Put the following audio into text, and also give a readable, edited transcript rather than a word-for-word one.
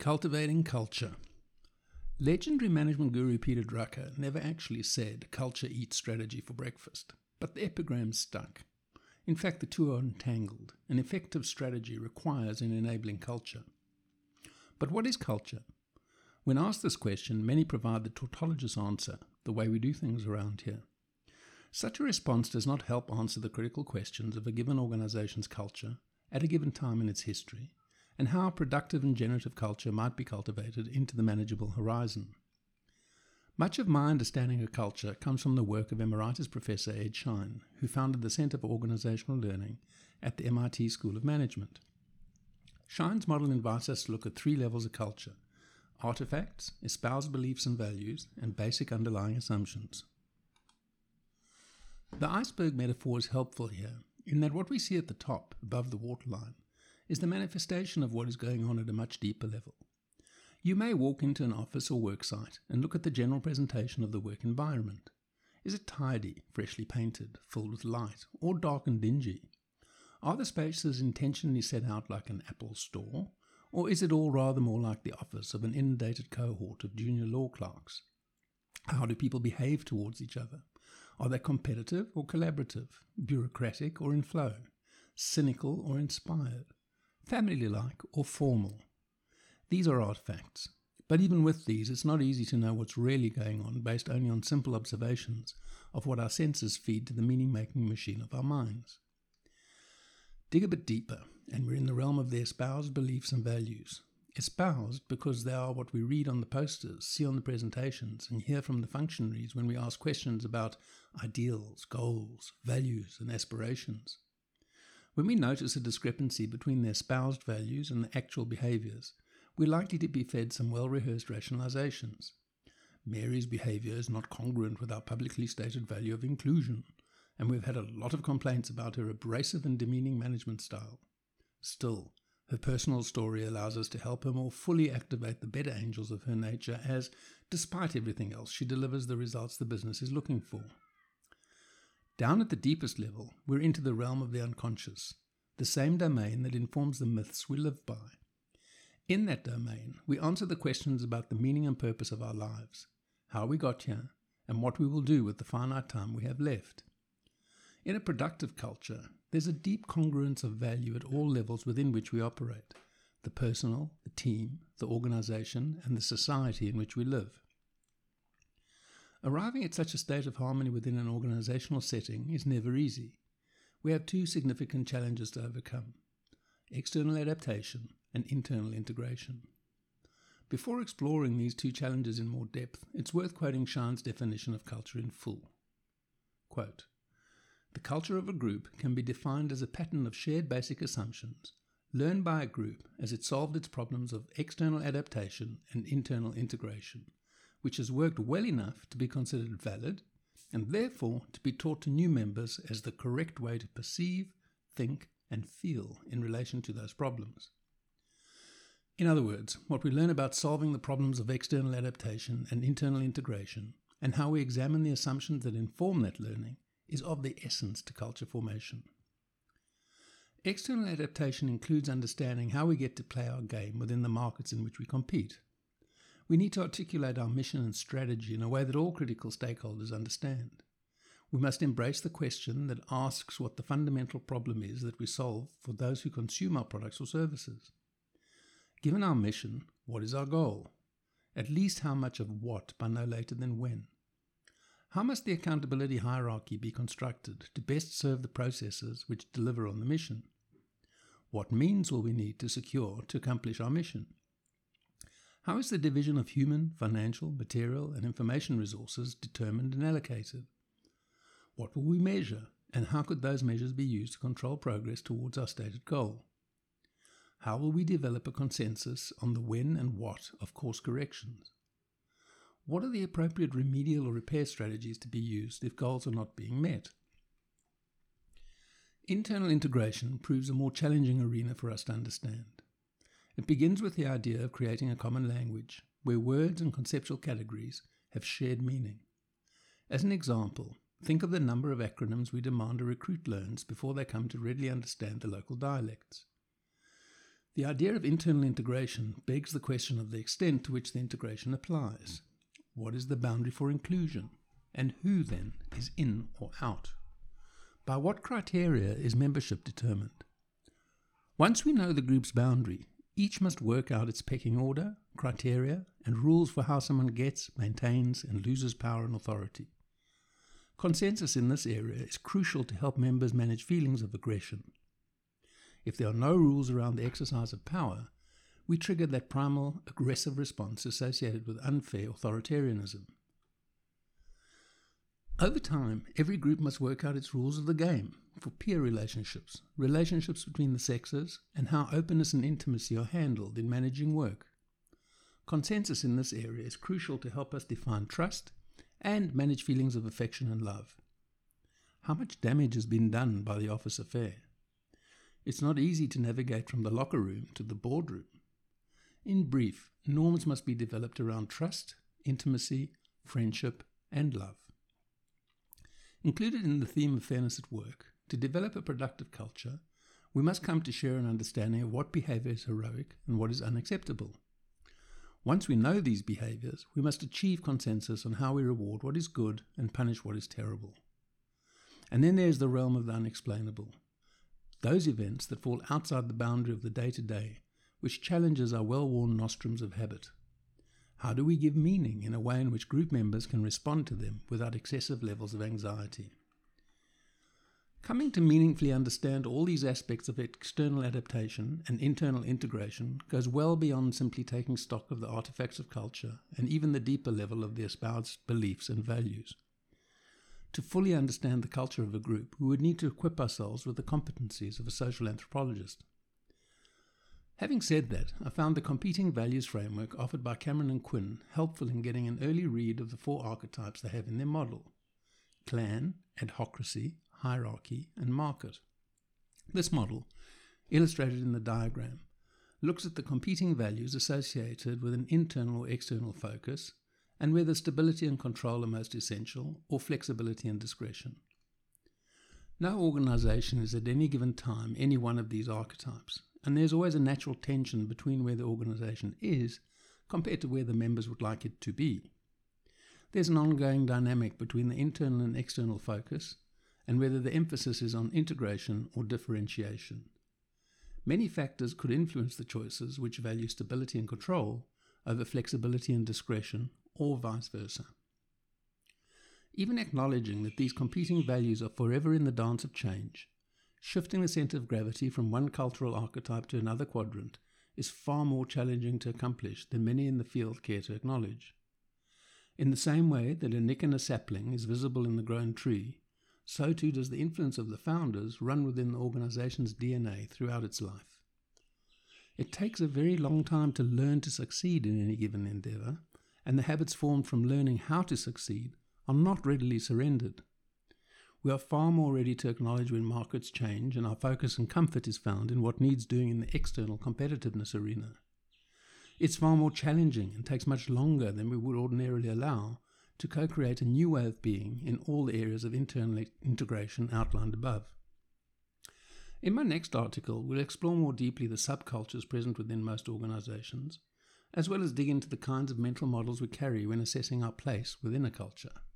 Cultivating culture. Legendary management guru Peter Drucker never actually said culture eats strategy for breakfast, but the epigram stuck. In fact, the two are entangled. An effective strategy requires an enabling culture. But what is culture? When asked this question, many provide the tautologous answer, the way we do things around here. Such a response does not help answer the critical questions of a given organization's culture at a given time in its history, and how a productive and generative culture might be cultivated into the manageable horizon. Much of my understanding of culture comes from the work of Emeritus Professor Ed Schein, who founded the Center for Organizational Learning at the MIT School of Management. Schein's model invites us to look at three levels of culture: artifacts, espoused beliefs and values, and basic underlying assumptions. The iceberg metaphor is helpful here, in that what we see at the top, above the waterline, is the manifestation of what is going on at a much deeper level. You may walk into an office or work site and look at the general presentation of the work environment. Is it tidy, freshly painted, filled with light, or dark and dingy? Are the spaces intentionally set out like an Apple store, or is it all rather more like the office of an inundated cohort of junior law clerks? How do people behave towards each other? Are they competitive or collaborative, bureaucratic or in flow, cynical or inspired, family-like or formal? These are artifacts. But even with these, it's not easy to know what's really going on based only on simple observations of what our senses feed to the meaning-making machine of our minds. Dig a bit deeper, and we're in the realm of the espoused beliefs and values. Espoused because they are what we read on the posters, see on the presentations, and hear from the functionaries when we ask questions about ideals, goals, values, and aspirations. When we notice a discrepancy between the espoused values and the actual behaviors, we're likely to be fed some well-rehearsed rationalizations. Mary's behavior is not congruent with our publicly stated value of inclusion, and we've had a lot of complaints about her abrasive and demeaning management style. Still, her personal story allows us to help her more fully activate the better angels of her nature as, despite everything else, she delivers the results the business is looking for. Down at the deepest level, we're into the realm of the unconscious, the same domain that informs the myths we live by. In that domain, we answer the questions about the meaning and purpose of our lives, how we got here, and what we will do with the finite time we have left. In a productive culture, there's a deep congruence of value at all levels within which we operate: the personal, the team, the organization, and the society in which we live. Arriving at such a state of harmony within an organizational setting is never easy. We have two significant challenges to overcome: external adaptation and internal integration. Before exploring these two challenges in more depth, it's worth quoting Schein's definition of culture in full. Quote, "The culture of a group can be defined as a pattern of shared basic assumptions, learned by a group as it solved its problems of external adaptation and internal integration, which has worked well enough to be considered valid, and therefore to be taught to new members as the correct way to perceive, think, and feel in relation to those problems." In other words, what we learn about solving the problems of external adaptation and internal integration, and how we examine the assumptions that inform that learning, is of the essence to culture formation. External adaptation includes understanding how we get to play our game within the markets in which we compete. We need to articulate our mission and strategy in a way that all critical stakeholders understand. We must embrace the question that asks what the fundamental problem is that we solve for those who consume our products or services. Given our mission, what is our goal? At least how much of what by no later than when? How must the accountability hierarchy be constructed to best serve the processes which deliver on the mission? What means will we need to secure to accomplish our mission? How is the division of human, financial, material, and information resources determined and allocated? What will we measure, and how could those measures be used to control progress towards our stated goal? How will we develop a consensus on the when and what of course corrections? What are the appropriate remedial or repair strategies to be used if goals are not being met? Internal integration proves a more challenging arena for us to understand. It begins with the idea of creating a common language, where words and conceptual categories have shared meaning. As an example, think of the number of acronyms we demand a recruit learns before they come to readily understand the local dialects. The idea of internal integration begs the question of the extent to which the integration applies. What is the boundary for inclusion? And who, then, is in or out? By what criteria is membership determined? Once we know the group's boundary, each must work out its pecking order, criteria, and rules for how someone gets, maintains, and loses power and authority. Consensus in this area is crucial to help members manage feelings of aggression. If there are no rules around the exercise of power, we trigger that primal, aggressive response associated with unfair authoritarianism. Over time, every group must work out its rules of the game for peer relationships, relationships between the sexes, and how openness and intimacy are handled in managing work. Consensus in this area is crucial to help us define trust and manage feelings of affection and love. How much damage has been done by the office affair? It's not easy to navigate from the locker room to the boardroom. In brief, norms must be developed around trust, intimacy, friendship, and love. Included in the theme of fairness at work, to develop a productive culture, we must come to share an understanding of what behavior is heroic and what is unacceptable. Once we know these behaviors, we must achieve consensus on how we reward what is good and punish what is terrible. And then there's the realm of the unexplainable. Those events that fall outside the boundary of the day-to-day, which challenges our well-worn nostrums of habit. How do we give meaning in a way in which group members can respond to them without excessive levels of anxiety? Coming to meaningfully understand all these aspects of external adaptation and internal integration goes well beyond simply taking stock of the artifacts of culture and even the deeper level of the espoused beliefs and values. To fully understand the culture of a group, we would need to equip ourselves with the competencies of a social anthropologist. Having said that, I found the competing values framework offered by Cameron and Quinn helpful in getting an early read of the 4 archetypes they have in their model: clan, adhocracy, hierarchy, and market. This model, illustrated in the diagram, looks at the competing values associated with an internal or external focus and whether stability and control are most essential or flexibility and discretion. No organization is at any given time any one of these archetypes, and there's always a natural tension between where the organization is compared to where the members would like it to be. There's an ongoing dynamic between the internal and external focus and whether the emphasis is on integration or differentiation. Many factors could influence the choices which value stability and control over flexibility and discretion, or vice versa. Even acknowledging that these competing values are forever in the dance of change, shifting the center of gravity from one cultural archetype to another quadrant is far more challenging to accomplish than many in the field care to acknowledge. In the same way that a nick in a sapling is visible in the grown tree, so too does the influence of the founders run within the organization's DNA throughout its life. It takes a very long time to learn to succeed in any given endeavor, and the habits formed from learning how to succeed are not readily surrendered. We are far more ready to acknowledge when markets change and our focus and comfort is found in what needs doing in the external competitiveness arena. It's far more challenging and takes much longer than we would ordinarily allow to co-create a new way of being in all the areas of internal integration outlined above. In my next article, we'll explore more deeply the subcultures present within most organizations, as well as dig into the kinds of mental models we carry when assessing our place within a culture.